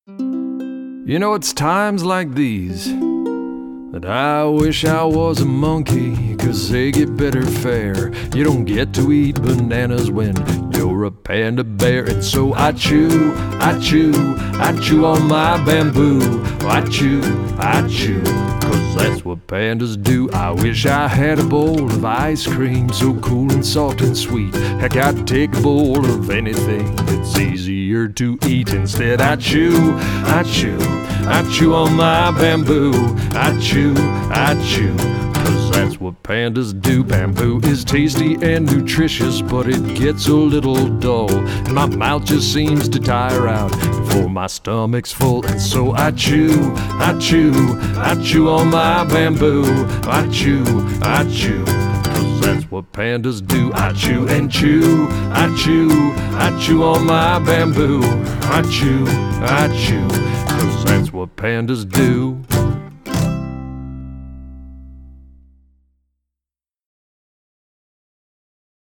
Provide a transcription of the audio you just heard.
You know, it's times like these that I wish I was a monkey, 'cause they get better fare. You don't get to eat bananas when you're a panda bear. And so I chew on my bamboo. I chew, 'cause that's what pandas do. I wish I had a bowl of ice cream so cool and soft and sweet. Heck, I'd take a bowl of anything that's easier to eat. Instead I chew on my bamboo. I chew, 'cause that's what pandas do. Bamboo is tasty and nutritious, but it gets a little dull, and my mouth just seems to tire out before my stomach's full. And so I chew on my bamboo. I chew, 'cause that's what pandas do. I chew and chew on my bamboo. I chew, 'cause that's what pandas do.